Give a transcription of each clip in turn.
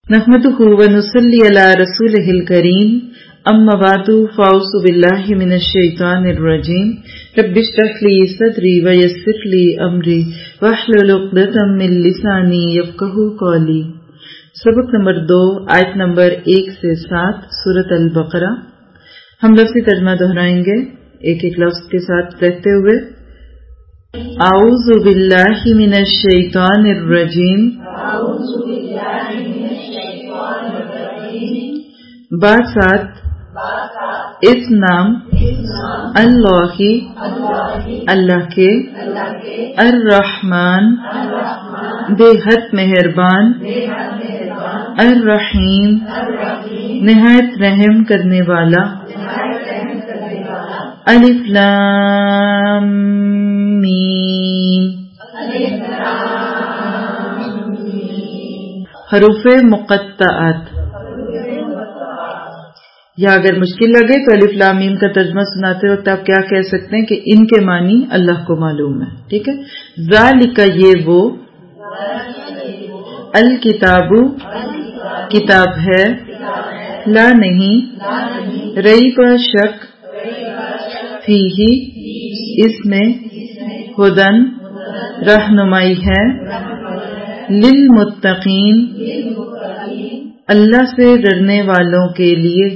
نحمدہ ونصلی علی رسولہ الکریم اما بعد فاعوذ باللہ من الشیطان الرجیم رب اشرح لی صدری ویسر لی امری واحلل عقدۃ من لسانی یفقہوا قولی۔ سبق نمبر 2 آیت نمبر 1 سے 7 سورۃ البقرہ۔ ہم لفظی ترجمہ دہرائیں گے ایک ایک لفظ کے ساتھ کہتے ہوئے۔ اعوذ باللہ من الشیطان الرجیم، بعد ساتھ اس نام اللہ اللہ کے، الرحمن بے حد مہربان، الرحیم نہایت رحم کرنے والا، الف لام میم حروف مقطعات۔ یا اگر مشکل لگے تو الف لام میم کا ترجمہ سناتے وقت آپ کیا کہہ سکتے ہیں کہ ان کے معنی اللہ کو معلوم ہے، ٹھیک ہے۔ ذالک یہ وہ، الکتاب کتاب ہے، لا نہیں، ریب شک، فیہ اس میں، ہدن رہنمائی ہے، للمتقین اللہ سے ڈرنے والوں کے لیے،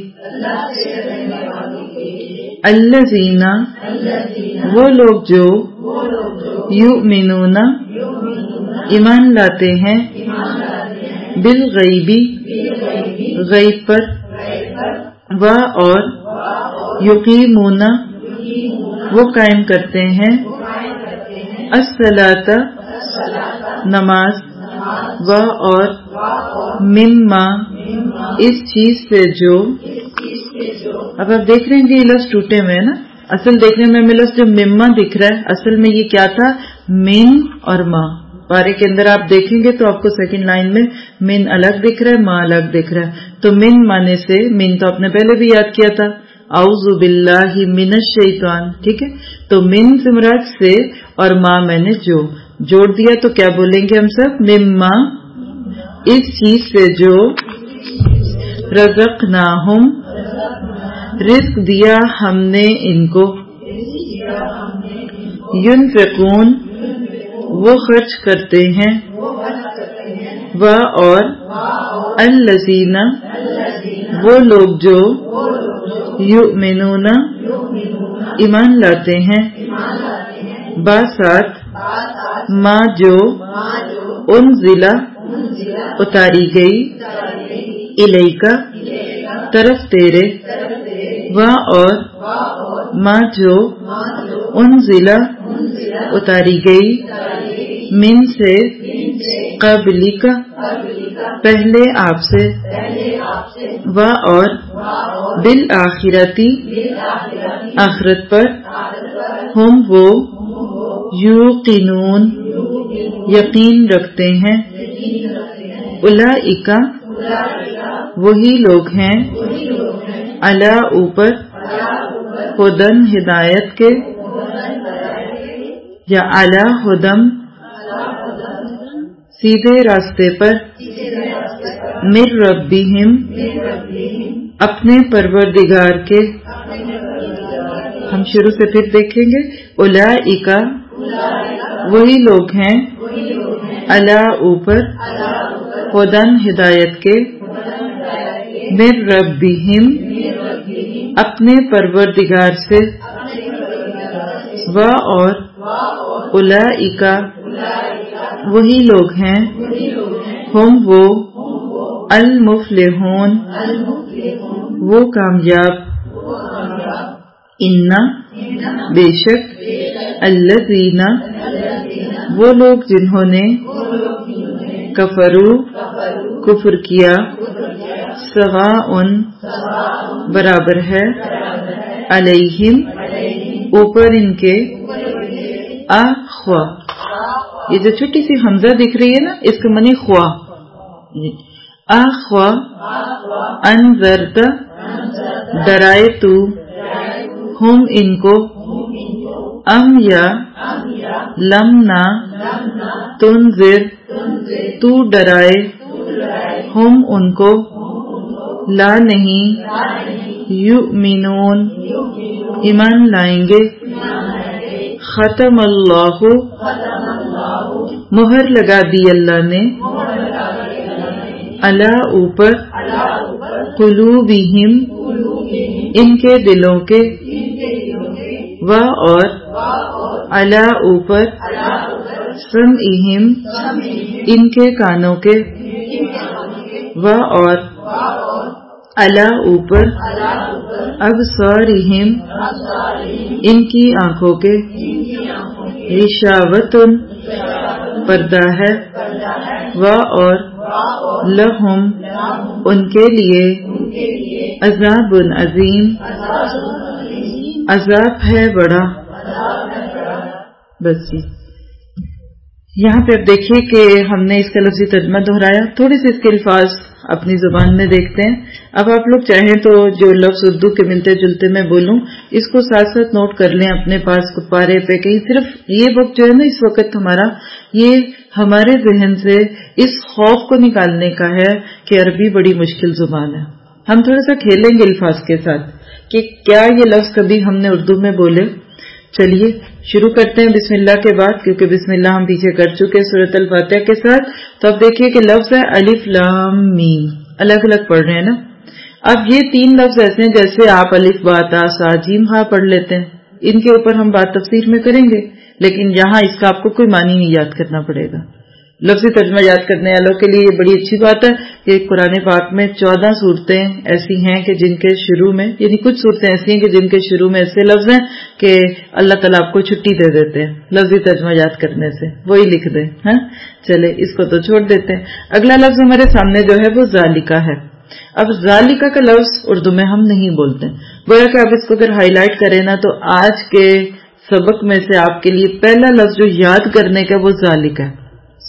الذین وہ لوگ جو یؤمنون ایمان لاتے ہیں، بالغیب غیب پر، و اور یقیمون وہ قائم کرتے ہیں، الصلاۃ نماز، و اور مما اس چیز سے جو۔ اب آپ دیکھ رہے ہیں کہ یہ لفظ ٹوٹے ہوئے ہیں نا، اصل دیکھنے میں ہمیں لفظ جو مما دکھ رہا ہے اصل میں یہ کیا تھا، من اور ما۔ پارے کے اندر آپ دیکھیں گے تو آپ کو سیکنڈ لائن میں من الگ دکھ رہا ہے، ما الگ دکھ رہا ہے۔ تو من مانے سے، من تو آپ نے پہلے بھی یاد کیا تھا، اعوذ باللہ من الشیطان، ٹھیک ہے۔ تو من سے مراد سے اور ما میں نے جو جوڑ دیا تو کیا بولیں گے ہم سب، مما اس چیز سے جو، رزقناہم رزق دیا ہم نے ان کو، ينفقون وہ خرچ کرتے ہیں، و اور الذین وہ لوگ جو یؤمنون ایمان لاتے ہیں، باسات ما جو انزل اتاری گئی، الیکا طرف تیرے، و اور ما جو انزل اتاری گئی، من سے، قبلک پہلے آپ سے، و اور بالآخرتی آخرت پر، ہم وہ یوقنون یقین رکھتے ہیں، اولئک وہی لوگ ہیں، علی اوپر، ہدن ہدایت کے، یا علی ہدم سیدھے راستے پر، من ربہم اپنے پروردگار کے۔ ہم شروع سے پھر دیکھیں گے، اولئک وہی لوگ ہیں، علی اوپر، ہدن ہدایت کے، من ربہم اپنے پروردگار سے، و اور اولئک وہی لوگ ہیں، ہم وہ المفلحون وہ کامیاب، ان بے شک، الذین وہ لوگ جنہوں نے، کفروا کفر کیا، سواء برابر ہے، علیہم اوپر ان کے، اخوا یہ جو چھوٹی سی حمزہ دکھ رہی ہے نا اس کا معنی خوا، اخوا انذرت ڈرائے تو، ہم ان کو، ام یا لم نہ تنذر تو ڈرائے، ہم ان کو، لا نہیں، یؤمنون ایمان لائیں گے، ختم اللہ مہر لگا دی اللہ نے، علی اوپر، قلوبہم ان کے دلوں کے، و اور علی اوپر، سمعہم ان کے کانوں کے، و اور علی اوپر، ابصارہم ان کی آنکھوں کے، غشاوۃ پردہ ہے، و اور لہم ان کے لیے، عذاب عظیم عذاب ہے بڑا۔ بس یہاں پہ اب دیکھیے کہ ہم نے اس کا لفظی ترجمہ دہرایا، تھوڑے سے اس کے الفاظ اپنی زبان میں دیکھتے ہیں۔ اب آپ لوگ چاہیں تو جو لفظ اردو کے ملتے جلتے میں بولوں اس کو ساتھ ساتھ نوٹ کر لیں اپنے پاس پارے پہ، کہیں صرف یہ وقت جو ہے نا اس وقت ہمارا یہ ہمارے ذہن سے اس خوف کو نکالنے کا ہے کہ عربی بڑی مشکل زبان ہے۔ ہم تھوڑا سا کھیلیں گے الفاظ کے ساتھ کہ کیا یہ لفظ کبھی ہم نے اردو میں بولے۔ چلیے شروع کرتے ہیں بسم اللہ کے بعد، کیونکہ بسم اللہ ہم پیچھے کر چکے سورۃ الفاتحہ کے ساتھ۔ تو اب دیکھیے کہ لفظ ہے الف لام میم، الگ الگ پڑھ رہے ہیں نا۔ اب یہ تین لفظ ایسے ہیں جیسے آپ الف با تا سا جیم ہا پڑھ لیتے ہیں، ان کے اوپر ہم بات تفسیر میں کریں گے، لیکن یہاں اس کا آپ کو کوئی معنی نہیں یاد کرنا پڑے گا۔ لفظی ترجمہ یاد کرنے والوں کے لیے یہ بڑی اچھی بات ہے کہ قرآن پاک میں 14 صورتیں ایسی ہیں کہ جن کے شروع میں، یعنی کچھ صورتیں ایسی ہیں کہ جن کے شروع میں ایسے لفظ ہیں کہ اللہ تعالیٰ آپ کو چھٹی دے دیتے ہیں لفظی ترجمہ یاد کرنے سے، وہی لکھ دیں۔ ہاں چلے اس کو تو چھوڑ دیتے ہیں۔ اگلا لفظ ہمارے سامنے جو ہے وہ ذالکہ ہے۔ اب ذالکہ کا لفظ اردو میں ہم نہیں بولتے، گویا کہ آپ اس کو اگر ہائی لائٹ کریں نا تو آج کے سبق میں سے آپ کے لیے پہلا لفظ جو یاد کرنے کا وہ ذالکہ ہے۔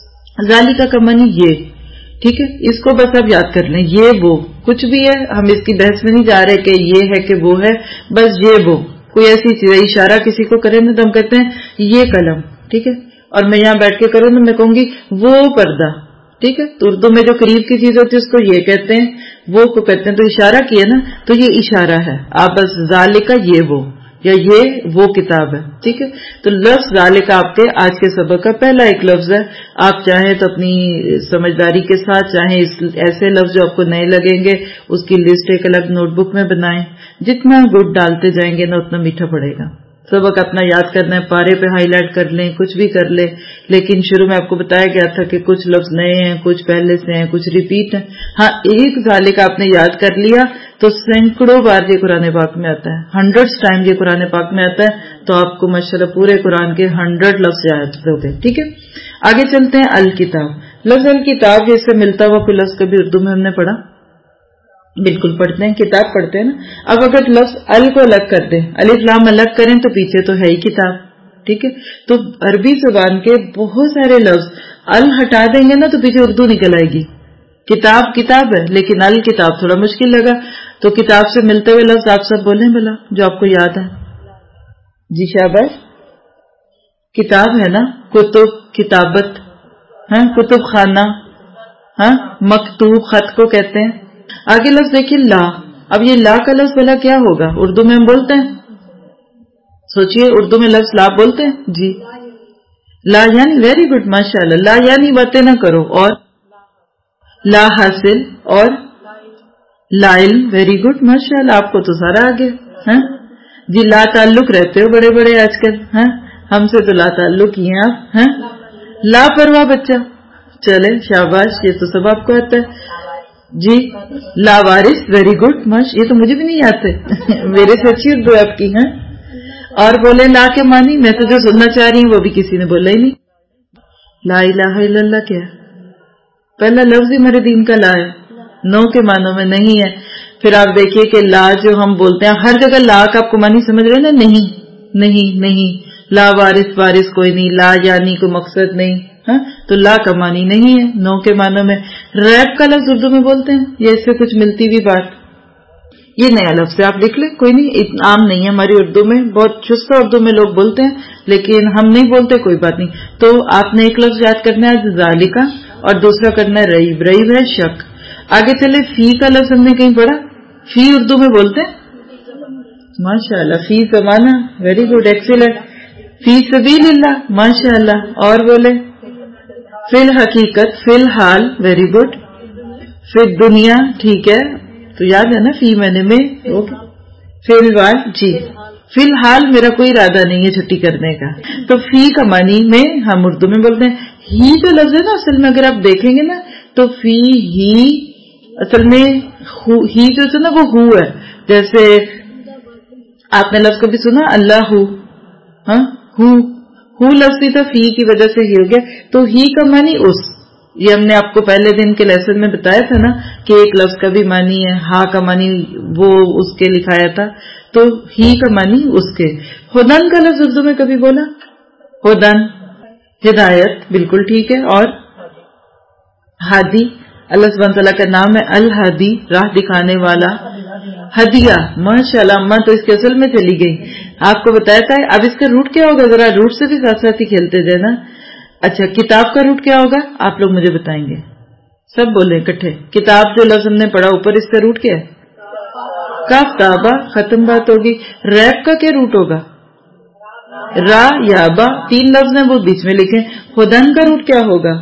ذالکہ کا معنی یہ، ٹھیک ہے، اس کو بس آپ یاد کر لیں، یہ وہ کچھ بھی ہے، ہم اس کی بحث میں نہیں جا رہے کہ یہ ہے کہ وہ ہے، بس یہ وہ کوئی ایسی چیز ہے، اشارہ کسی کو کریں نا تو ہم کہتے ہیں یہ قلم، ٹھیک ہے، اور میں یہاں بیٹھ کے کروں تو میں کہوں گی وہ پردہ، ٹھیک ہے، تو اردو میں جو قریب کی چیز ہوتی ہے اس کو یہ کہتے ہیں، وہ کو کہتے ہیں، تو اشارہ کیا نا تو یہ اشارہ ہے، آپ بس ذالکہ یہ وہ یا یہ وہ کتاب ہے، ٹھیک ہے۔ تو لفظ ذالکہ آپ کے آج کے سبق کا پہلا ایک لفظ ہے۔ آپ چاہیں تو اپنی سمجھداری کے ساتھ، چاہیں ایسے لفظ جو آپ کو نئے لگیں گے اس کی لسٹ ایک الگ نوٹ بک میں بنائیں، جتنا گڈ ڈالتے جائیں گے نا اتنا میٹھا پڑے گا۔ سبق اپنا یاد کرنا ہے، پارے پہ ہائی لائٹ کر لیں، کچھ بھی کر لیں، لیکن شروع میں آپ کو بتایا گیا تھا کہ کچھ لفظ نئے ہیں، کچھ پہلے سے ہیں، کچھ ریپیٹ ہیں۔ ہاں ایک ذالکہ آپ نے یاد کر لیا تو سینکڑوں بار یہ قرآن پاک میں آتا ہے، 100 ٹائم یہ قرآن پاک میں آتا ہے، تو آپ کو ماشاءاللہ پورے قرآن کے 100 لفظ یاد ہو گئے، ٹھیک ہے۔ آگے چلتے ہیں الکتاب۔ لفظ الکتاب اس سے ملتا ہوا کوئی لفظ کبھی اردو میں ہم نے پڑھا؟ بالکل پڑھتے ہیں، کتاب پڑھتے ہیں نا۔ اب اگر لفظ ال کو الگ کر دیں، الف لام الگ کریں تو پیچھے تو ہے ہی کتاب، ٹھیک ہے۔ تو عربی زبان کے بہت سارے لفظ ال ہٹا دیں گے نا تو پیچھے اردو نکل آئے گی۔ کتاب کتاب ہے لیکن ال کتاب تھوڑا مشکل لگا، تو کتاب سے ملتے ہوئے لفظ آپ سب بولیں بلا جو آپ کو یاد ہے۔ جی شاباش، کتاب ہے نا، کتب، کتابت، ہاں کتب خانہ، ہاں مکتوب، خط کو کہتے ہیں۔ آگے لفظ دیکھیے لا۔ اب یہ لا کا لفظ بلا کیا ہوگا؟ اردو میں ہم بولتے ہیں، سوچئے اردو میں لفظ لا بولتے ہیں؟ جی لا یعنی، ویری گڈ ماشاءاللہ، لا یعنی باتیں نہ کرو، اور لا حاصل، اور لا علم، ویری گڈ ماشاءاللہ، آپ کو تو سارا آگے ہے جی۔ لا تعلق رہتے ہو بڑے بڑے آج کل، ہیں ہم سے تو لا تعلق ہی ہیں آپ، ہیں لا پرواہ بچہ، چلے شاباش، یہ تو سب آپ کو آتا ہے جی۔ لاوارث، ویری گڈ ماش، یہ تو مجھے بھی نہیں آتے میرے سے اچھی اردو آپ کی ہیں۔ اور بولے لا کے معنی، میں تو جو سننا چاہ رہی ہوں وہ بھی کسی نے بولا ہی نہیں۔ لا الہ الا اللہ کیا ہے؟ پہلا لفظ ہی میرے دین کا لا ہے، نو کے معنوں میں نہیں ہے۔ پھر آپ دیکھیے کہ لا جو ہم بولتے ہیں ہر جگہ لا کا آپ کو معنی سمجھ رہے ہیں نا، نہیں نہیں نہیں، لا وارث، وارث کوئی نہیں، لا یعنی کوئی مقصد نہیں، ہاں تو لا کا معنی نہیں ہے، نو کے معنوں میں۔ ریب کا لفظ اردو میں بولتے ہیں، یا اس سے کچھ ملتی بھی بات، یہ نیا لفظ ہے، آپ لکھ لیں، کوئی نہیں، عام نہیں ہے ہماری اردو میں، بہت چستہ اردو میں لوگ بولتے ہیں لیکن ہم نہیں بولتے، کوئی بات نہیں۔ تو آپ نے ایک لفظ یاد کرنا ہے ذالکہ، اور دوسرا کرنا ہے ریب۔ ریب ہے شک۔ آگے چلے فی کا لفظ ہم نے کہیں پڑھا, فی اردو میں بولتے ہیں ماشاءاللہ, فی زمانہ, ویری گڈ, ایکسیلنٹ, فی سبیل اللہ, ماشاءاللہ, اور بولے فی الحقیقت, فی الحال, ویری گڈ, فی دنیا, ٹھیک ہے, تو یاد ہے نا فی معنی میں, اوکے, فی الوال, جی, فی الحال میرا کوئی ارادہ نہیں ہے چھٹی کرنے کا. تو فی کا معنی میں ہم اردو میں بولتے ہیں. ہی جو لفظ ہے نا اصل میں اگر آپ دیکھیں گے نا تو فی ہی اصل میں ہی جو ہے نا وہ ہو ہے. جیسے آپ نے لفظ کبھی سنا اللہ ہو, ہاں, ہو لفظ بھی تھا, فی کی وجہ سے ہی ہو گیا. تو ہی کا معنی اس, یہ ہم نے آپ کو پہلے دن کے لیسن میں بتایا تھا نا کہ ایک لفظ کا بھی معنی ہے, ہا کا معنی وہ اس کے لکھایا تھا, تو ہی کا معنی اس کے. ہدن کا لفظ اردو میں کبھی بولا, ہدن, ہدایت, بالکل ٹھیک ہے. اور ہادی, اللہ سبحانہ تعالیٰ کا نام ہے الہادی, راہ دکھانے والا. ہدیہ, ماشاءاللہ, اماں تو اس کے اصل میں چلی گئی, آپ کو بتایا تھا. اب اس کا روٹ کیا ہوگا, ذرا روٹ سے بھی ساتھ ساتھ ہی کھیلتے جائے نا. اچھا, کتاب کا روٹ کیا ہوگا, آپ لوگ مجھے بتائیں گے, سب بولیں اکٹھے. کتاب جو لفظ ہم نے پڑھا اوپر, اس کا روٹ کیا ہے, کاف تابا, ختم بات ہوگی. ریب کا کیا روٹ ہوگا, را یا با, تین لفظ ہیں وہ بیچ میں لکھیں. ہدن کا روٹ کیا ہوگا,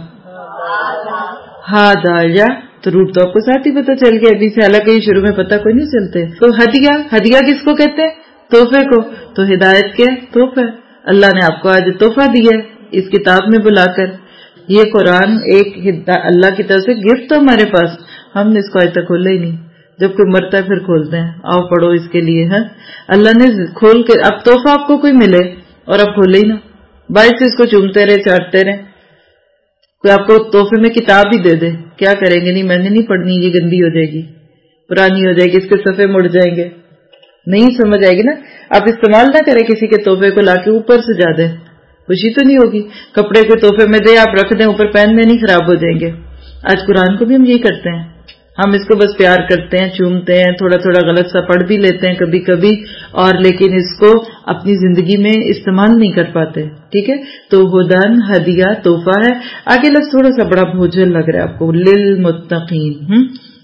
ہا دا یا, تو روٹ تو آپ کو ساتھ ہی پتہ چل گیا ابھی سے, حالانکہ یہ شروع میں پتہ کوئی نہیں چلتے. تو ہدیہ, ہدیہ کس کو کہتے ہیں, تحفے کو. تو ہدایت کے تحفہ, اللہ نے آپ کو آج تحفہ دیا ہے اس کتاب میں بلا کر. یہ قرآن ایک اللہ کی طرف سے گفٹ تو ہمارے پاس, ہم نے اس کو آج تک کھولا ہی نہیں. جب کوئی مرتا ہے پھر کھولتے ہیں, آؤ پڑھو اس کے لیے. ہے اللہ نے کھول کے, اب تحفہ آپ کو کوئی ملے اور اب کھولے ہی نا, باعث سے اس کو چومتے رہے, چاٹتے رہے. کوئی آپ کو تحفے میں کتاب ہی دے دے, کیا کریں گے, نہیں میں نے نہیں پڑھنی, یہ گندی ہو جائے گی, پرانی ہو جائے گی, اس کے صفحے مڑ جائیں گے, نہیں سمجھ آئے گی نا. آپ استعمال نہ کریں کسی کے تحفے کو, لا کے اوپر سے جا دیں, خوشی تو نہیں ہوگی. کپڑے کے تحفے میں دے, آپ رکھ دیں اوپر, پہننے نہیں, خراب ہو جائیں گے. آج قرآن کو بھی ہم یہی کرتے ہیں, ہم اس کو بس پیار کرتے ہیں, چومتے ہیں, تھوڑا تھوڑا غلط سا پڑھ بھی لیتے ہیں کبھی کبھی, اور لیکن اس کو اپنی زندگی میں استعمال نہیں کر پاتے. ٹھیک ہے, تو ہدن, ہدیہ, تحفہ ہے. آگے لفظ تھوڑا سا بڑا بوجھل لگ رہا ہے آپ کو, للمتقین,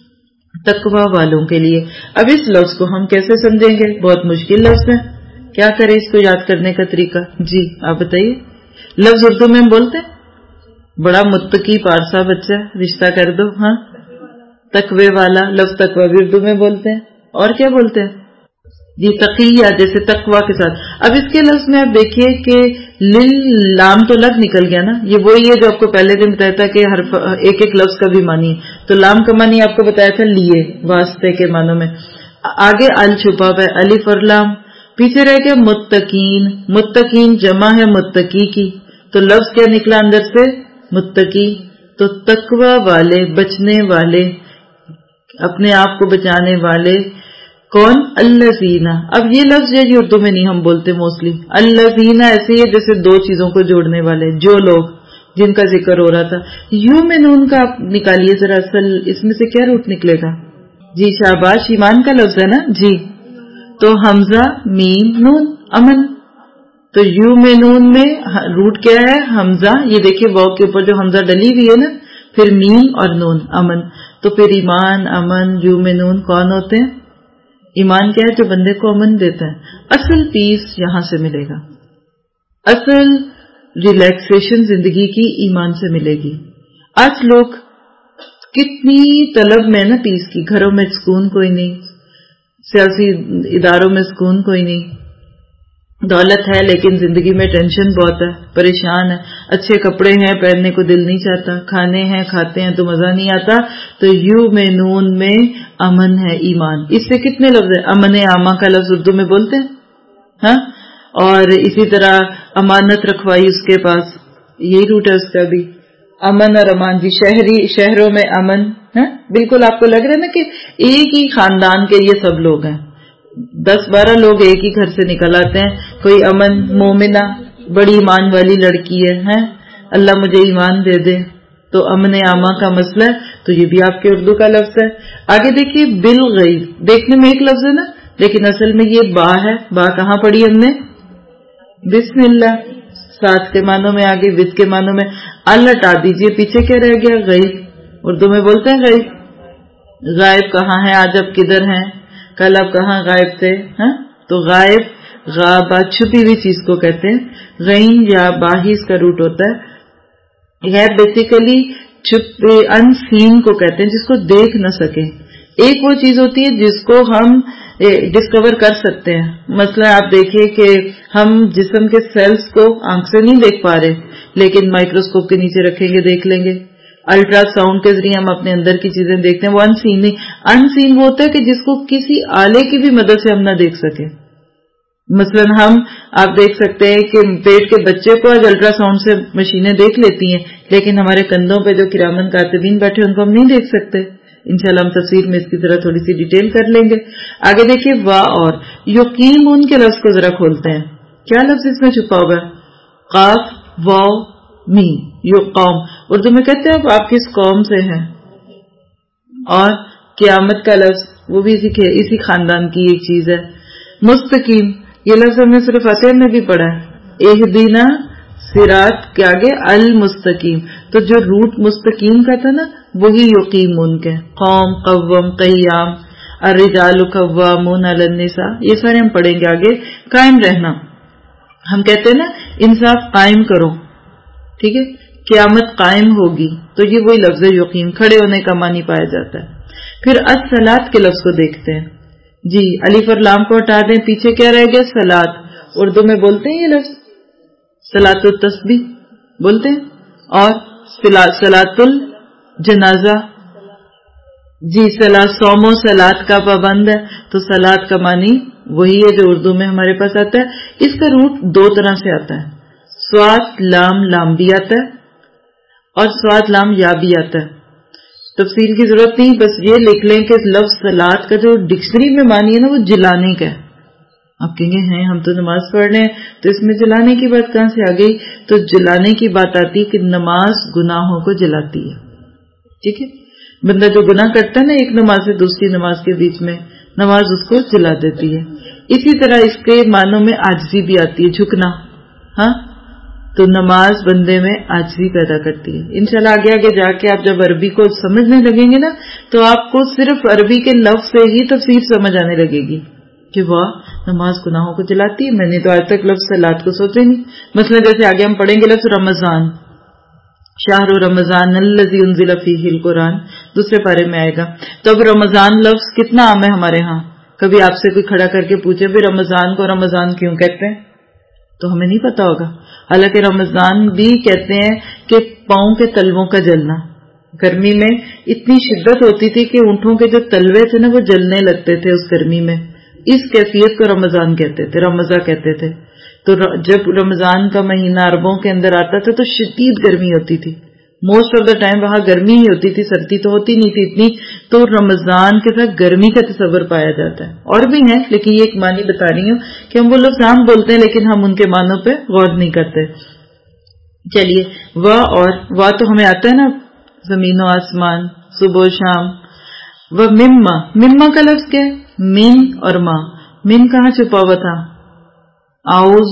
تقوی والوں کے لیے. اب اس لفظ کو ہم کیسے سمجھیں گے, بہت مشکل لفظ ہے, کیا کریں اس کو یاد کرنے کا طریقہ. جی آپ بتائیے. لفظ اردو میں ہم بولتے ہیں, بڑا متقی پارسا بچہ, رشتہ کر دو. ہاں, تقوی والا, لفظ تقوی بھی اردو میں بولتے ہیں. اور کیا بولتے ہیں جی, تقیہ, جیسے تقوی کے ساتھ. اب اس کے لفظ میں آپ دیکھیے کہ لام تو لگ نکل گیا نا, یہ وہی ہے جو آپ کو پہلے دن بتایا تھا کہ ہر ایک ایک لفظ کا بھی معنی. تو لام کا معنی آپ کو بتایا تھا لیے, واسطے کے معنوں میں. آگے ال چھپا ہے, الف اور لام. پیچھے رہ گیا متقین, متقین جمع ہے متقی کی, تو لفظ کیا نکلا اندر سے, متقی. تو تقوی والے, بچنے والے, اپنے آپ کو بچانے والے. کون, الذین. اب یہ لفظ ہے جو اردو میں نہیں ہم بولتے موسٹلی. الذین ایسے ہی ہے جیسے دو چیزوں کو جوڑنے والے, جو لوگ جن کا ذکر ہو رہا تھا. یؤمنون کا آپ نکالیے ذرا, اصل اس میں سے کیا روٹ نکلے گا. جی شاباش, ایمان کا لفظ ہے نا. جی, تو حمزہ میم نون, امن. تو یؤمنون میں روٹ کیا ہے, حمزہ. یہ دیکھیے واو کے اوپر جو حمزہ ڈلی ہوئی ہے نا, پھر میم اور نون, امن. تو پھر ایمان, امن, یؤمنون کون ہوتے ہیں. ایمان کیا ہے, جو بندے کو امن دیتا ہے. اصل پیس یہاں سے ملے گا, اصل ریلیکسیشن زندگی کی ایمان سے ملے گی. آج لوگ کتنی طلب میں نا پیس کی, گھروں میں سکون کوئی نہیں, سیاسی اداروں میں سکون کوئی نہیں, دولت ہے لیکن زندگی میں ٹینشن بہت ہے, پریشان ہے. اچھے کپڑے ہیں پہننے کو دل نہیں چاہتا, کھانے ہیں کھاتے ہیں تو مزہ نہیں آتا. تو یؤمنون میں امن ہے, ایمان. اس سے کتنے لفظ ہیں, امن عامہ کا لفظ اردو میں بولتے ہیں. ہاں, اور اسی طرح امانت رکھوائی اس کے پاس, یہی روٹ ہے اس کا بھی, امن اور امان. جی شہروں میں امن ہے, بالکل آپ کو لگ رہا ہے نا کہ ایک ہی خاندان کے یہ سب لوگ ہیں, 10-12 لوگ ایک ہی گھر سے نکل آتے ہیں. کوئی امن, مومنہ, بڑی ایمان والی لڑکی ہے, اللہ مجھے ایمان دے دے, تو امن عامہ کا مسئلہ ہے. تو یہ بھی آپ کے اردو کا لفظ ہے. آگے دیکھیے بالغیب, دیکھنے میں ایک لفظ ہے نا, لیکن اصل میں یہ با ہے. با کہاں پڑھی ہم نے, بسم اللہ, ساتھ کے معنوں میں, آگے وت کے معنوں میں. ال ہٹا دیجئے, پیچھے کیا رہ گیا, غیب. اردو میں بولتے ہیں غیب, غائب کہاں ہے، آج آپ کدھر ہیں، کل آپ کہاں غائب تھے. ہاں تو غائب غابہ چھپی ہوئی چیز کو کہتے ہیں. غین یا باہی اس کا روٹ ہوتا ہے. غیب بیسیکلی چھپ ان سین کو کہتے ہیں، جس کو دیکھ نہ سکے. ایک وہ چیز ہوتی ہے جس کو ہم ڈسکور کر سکتے ہیں. مثلا آپ دیکھیے کہ ہم جسم کے سیلز کو آنکھ سے نہیں دیکھ پا رہے، لیکن مائکروسکوپ کے نیچے رکھیں گے دیکھ لیں گے. الٹرا ساؤنڈ کے ذریعے ہم اپنے اندر کی چیزیں دیکھتے ہیں. وہ ان سین نہیں. ان سین وہ ہوتا ہے کہ جس کو کسی آلے کی بھی مدد سے ہم نہ دیکھ سکیں. مثلا آپ دیکھ سکتے ہیں کہ پیٹ کے بچے کو آج الٹرا ساؤنڈ سے مشینیں دیکھ لیتی ہیں، لیکن ہمارے کندھوں پہ جو کرامن کاتبین بیٹھے ان کو ہم نہیں دیکھ سکتے. انشاءاللہ ہم تفسیر میں اس کی طرح تھوڑی سی ڈیٹیل کر لیں گے. آگے دیکھیے وا اور یقیم ان کے لفظ کو ذرا کھولتے ہیں. کیا لفظ اس میں چھپا ہوگا؟ قاف واو میم. یقوم اردو میں کہتے ہیں آپ کس قوم سے ہیں. اور قیامت کا لفظ وہ بھی اسی خاندان کی ایک چیز ہے. مستقیم یہ لفظ ہم نے صرف فاتحہ میں بھی پڑھا ہے. اہدینا صراط کے آگے المستقیم. تو جو روٹ مستقیم کا تھا نا وہی یقیمون کے. قوم قوم قیام الرجال قوامون علی النساء یہ سارے ہم پڑھیں گے آگے. قائم رہنا ہم کہتے ہیں نا انصاف قائم کرو، ٹھیک ہے. قیامت قائم ہوگی تو یہ وہی لفظ یقیم کھڑے ہونے کا معنی پایا جاتا ہے. پھر الصلاۃ کے لفظ کو دیکھتے ہیں. جی الف اور لام کو ہٹا دیں، پیچھے کیا رہ گیا؟ صلاۃ. اردو میں بولتے ہیں یہ لفظ صلاۃ التسبیح بولتے ہیں، اور صلاۃ الجنازہ. جی صوم و صلاۃ کا پابند ہے، تو صلاۃ کا معنی وہی ہے جو اردو میں ہمارے پاس آتا ہے. اس کا روٹ دو طرح سے آتا ہے. سواد لام لام بھی آتا ہے اور سواد لام یا بھی آتا ہے. تفصیل کی ضرورت نہیں، بس یہ لکھ لیں کہ لفظ صلاۃ کا جو ڈکشنری میں معنی ہے نا وہ جلانے کا ہے. آپ کہیں گے ہیں ہم تو نماز پڑھ رہے ہیں تو اس میں جلانے کی بات کہاں سے آ گئی؟ تو جلانے کی بات آتی کہ نماز گناہوں کو جلاتی ہے. ٹھیک ہے، بندہ جو گناہ کرتا ہے نا ایک نماز سے دوسری نماز کے بیچ میں، نماز اس کو جلا دیتی ہے. اسی طرح اس کے معنوں میں عاجزی بھی آتی ہے، جھکنا. ہاں تو نماز بندے میں عاجزی پیدا کرتی ہے. انشاءاللہ آگے آگے جا کے آپ جب عربی کو سمجھنے لگیں گے نا تو آپ کو صرف عربی کے لفظ سے ہی تفسیر سمجھ آنے لگے گی کہ واہ نماز گناہوں کو جلاتی ہے. میں نے تو آج تک لفظ صلاۃ کو سوچے نہیں. مثلا جیسے آگے ہم پڑھیں گے لفظ رمضان، شہر رمضان الذی انزل فیہ القرآن، دوسرے پارے میں آئے گا. تو اب رمضان لفظ کتنا عام ہے ہمارے ہاں. کبھی آپ سے کوئی کھڑا کر کے پوچھے بھی رمضان کو رمضان کیوں کہتے ہیں تو ہمیں نہیں پتا ہوگا. حالانکہ رمضان بھی کہتے ہیں کہ پاؤں کے تلووں کا جلنا. گرمی میں اتنی شدت ہوتی تھی کہ اونٹوں کے جو تلوے تھے نا وہ جلنے لگتے تھے اس گرمی میں. اس کیفیت کو رمضان کہتے تھے، رمضان کہتے تھے. تو جب رمضان کا مہینہ عربوں کے اندر آتا تھا تو شدید گرمی ہوتی تھی. موسٹ آف دا ٹائم وہاں گرمی ہی ہوتی تھی، سردی تو ہوتی نہیں تھی اتنی. تو رمضان کے ساتھ گرمی کا تصور پایا جاتا ہے. اور بھی ہیں لیکن یہ ایک معنی بتا رہی ہوں کہ ہم وہ لفظ عام بولتے ہیں لیکن ہم ان کے معنوں پہ غور نہیں کرتے. چلیے وا اور وا تو ہمیں آتا ہے نا، زمین و آسمان، صبح و شام. وہ مما کا لفظ کیا ہے؟ من اور ماں. من کہاں چھپا ہوا تھا؟ اعوذ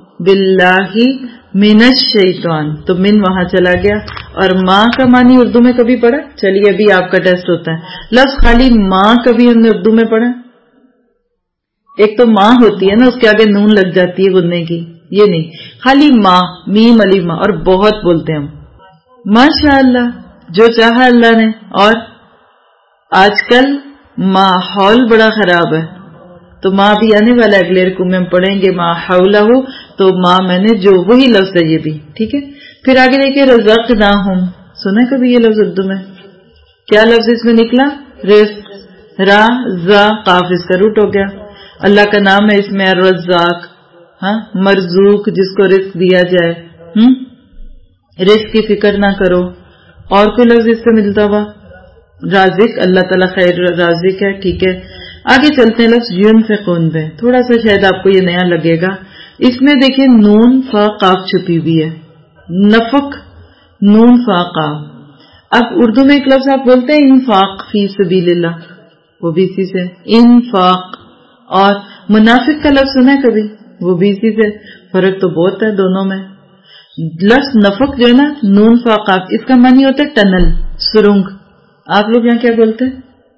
باللہ من الشیطان، تو من وہاں چلا گیا. اور ماں کا معنی اردو میں کبھی پڑھا؟ چلیے ابھی آپ کا ٹیسٹ ہوتا ہے. لفظ خالی ماں کبھی ہم نے اردو میں پڑھا؟ ایک تو ماں ہوتی ہے نا اس کے آگے نون لگ جاتی ہے غننے کی، یہ نہیں، خالی ماں، میم علی ماں. اور بہت بولتے ہیں ہم ماشاء اللہ جو چاہا اللہ نے. اور آج کل ماحول بڑا خراب ہے تو ماں بھی آنے والا ہے، اگلے رکوع میں ہم پڑھیں گے ماں حولہ، تو ماں میں نے جو، وہی لفظ ہے یہ بھی. ٹھیک ہے، پھر آگے دیکھیے رزقناہم. سنا کبھی یہ لفظ اردو میں؟ کیا لفظ اس میں نکلا؟ رزق. را زا قاف اس کا روٹ ہو گیا. اللہ کا نام ہے اس میں الرزاق. ہاں مرزوق جس کو رزق دیا جائے. رزق کی فکر نہ کرو. اور کوئی لفظ اس سے ملتا ہوا؟ رازق، اللہ تعالیٰ خیر رازق ہے. ٹھیک ہے، آگے چلتے ہیں لفظ ينفقون پہ. تھوڑا سا شاید آپ کو یہ نیا لگے گا. اس میں دیکھیں نون فا قاف چھپی ہوئی ہے. نفق نون فا قاف. اب اردو میں ایک لفظ آپ بولتے ہیں انفاق فی سبیل اللہ، وہ بھی اسی سے انفاق. اور منافق کا لفظ سنا ہے کبھی؟ وہ بھی اسی سے. فرق تو بہت ہے دونوں میں. لفظ نفق جو ہے نا نون فا قاف، اس کا معنی ہوتا ہے ٹنل، سرنگ. آپ لوگ یہاں کیا بولتے ہیں؟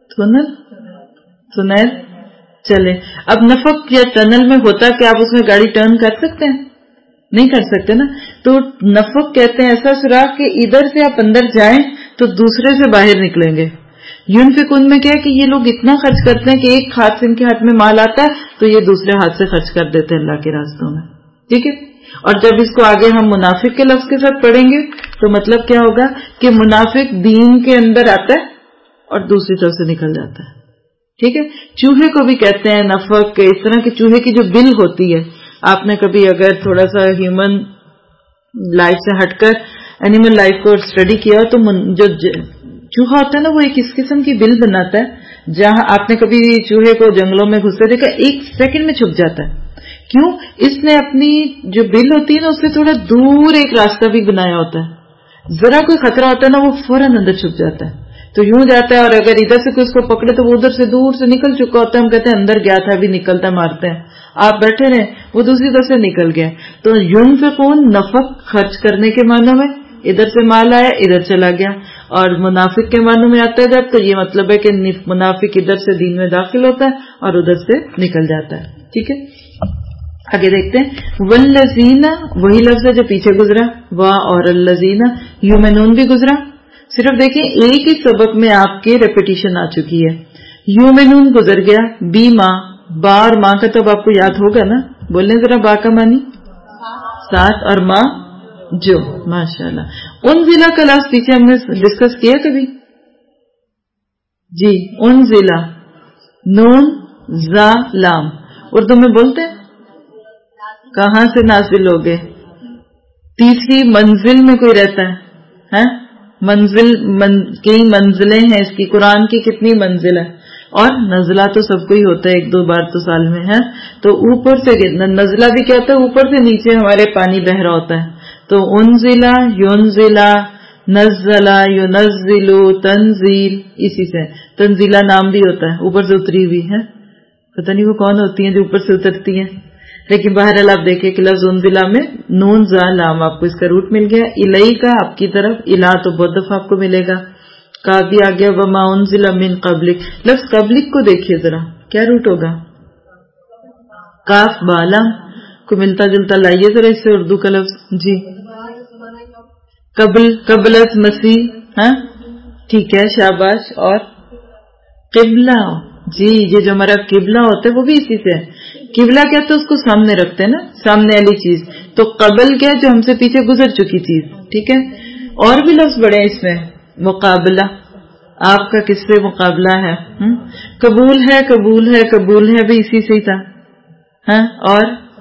سنل چلے. اب نفق یا ٹنل میں ہوتا کہ آپ اس میں گاڑی ٹرن کر سکتے ہیں؟ نہیں کر سکتے نا. تو نفق کہتے ہیں ایسا سوراخ کہ ادھر سے آپ اندر جائیں تو دوسرے سے باہر نکلیں گے. یونفقون میں کیا ہے کہ یہ لوگ اتنا خرچ کرتے ہیں کہ ایک ہاتھ سے ان کے ہاتھ میں مال آتا ہے تو یہ دوسرے ہاتھ سے خرچ کر دیتے ہیں اللہ کے راستوں میں. ٹھیک ہے. اور جب اس کو آگے ہم منافق کے لفظ کے ساتھ پڑھیں گے تو مطلب کیا ہوگا کہ منافق دین کے اندر آتا ہے اور دوسری طرف سے نکل جاتا ہے. ٹھیک ہے. چوہے کو بھی کہتے ہیں نفق. اس طرح کے چوہے کی جو بل ہوتی ہے, آپ نے کبھی اگر تھوڑا سا ہیومن لائف سے ہٹ کر اینیمل لائف کو اسٹڈی کیا تو جو چوہا ہوتا ہے نا وہ ایک اس قسم کی بل بناتا ہے. جہاں آپ نے کبھی چوہے کو جنگلوں میں گھسے دیکھا, ایک سیکنڈ میں چھپ جاتا ہے. کیوں؟ اس نے اپنی جو بل ہوتی ہے نا اس سے تھوڑا دور ایک راستہ بھی بنایا ہوتا ہے. ذرا کوئی خطرہ ہوتا ہے نا وہ فوراً اندر چھپ جاتا ہے. تو یوں جاتا ہے, اور اگر ادھر سے کوئی اس کو پکڑے تو وہ ادھر سے دور سے نکل چکا ہوتا ہے. ہم کہتے ہیں اندر گیا تھا, ابھی نکلتا, مارتے ہیں. آپ بیٹھے رہے, وہ دوسری طرف سے نکل گیا. تو ينفقون نفق خرچ کرنے کے معنوں میں, ادھر سے مال آیا ادھر چلا گیا. اور منافق کے معنوں میں آتا ہے جب, تو یہ مطلب ہے کہ منافق ادھر سے دین میں داخل ہوتا ہے اور ادھر سے نکل جاتا ہے. ٹھیک ہے. آگے دیکھتے ہیں. والذین, وہی لفظ ہے جو پیچھے گزرا, وا اور الذین. یؤمنون بھی گزرا. صرف دیکھیں ایک ہی سبق میں آپ کے ریپیٹیشن آ چکی ہے. یؤمنون گزر گیا, بی ماں, با اور ماں کا تو آپ کو یاد ہوگا نا. بولنے ذرا با کا مانی ساتھ اور ماں جو. ماشاءاللہ. انزلہ کا لفظ پیچھے ہم نے ڈسکس کیا کبھی؟ جی. انزلہ, نون زا لام. اردو میں بولتے ہیں کہاں سے نازل ہو گئے. تیسری منزل میں کوئی رہتا ہے منزل کئی منزلیں ہیں اس کی. قرآن کی کتنی منزل ہے, اور نزلہ تو سب کو ہی ہوتا ہے, ایک دو بار تو سال میں ہے. تو اوپر سے نزلہ بھی کیا ہوتا ہے, اوپر سے نیچے ہمارے پانی بہ رہا ہوتا ہے. تو انزلہ, ینزلہ, نزلہ, ینزلو, تنزیل, اسی سے تنزیلہ نام بھی ہوتا ہے, اوپر سے اتری ہوئی ہے. پتہ نہیں وہ کون ہوتی ہیں جو اوپر سے اترتی ہیں, لیکن بہرحال آپ دیکھیں کہ لفظ انزلہ میں نون زا لام, آپ کو اس کا روٹ مل گیا. الی کا آپ کی طرف, الا تو بہت دفعہ آپ کو ملے گا. کا بھی آ گیا, وما انزل من قبلک. لفظ قبلک کو دیکھیے ذرا, کیا روٹ ہوگا؟ کاف بالام کو ملتا جلتا لائیے ذرا اس سے اردو کا لفظ. جی. قبل از مسیح. ہاں ٹھیک ہے, شاباش. اور قبلہ, جی یہ جو ہمارا قبلہ ہوتا ہے وہ بھی اسی سے ہے. قبلہ کیا تو اس کو سامنے رکھتے ہیں نا, سامنے والی چیز. تو قبل کیا جو ہم سے پیچھے گزر چکی چیز. ٹھیک ہے. اور بھی لفظ بڑے ہیں اس میں. مقابلہ, آپ کا کس سے مقابلہ ہے. قبول ہے, قبول ہے, قبول ہے بھی اسی سے ہی تھا. اور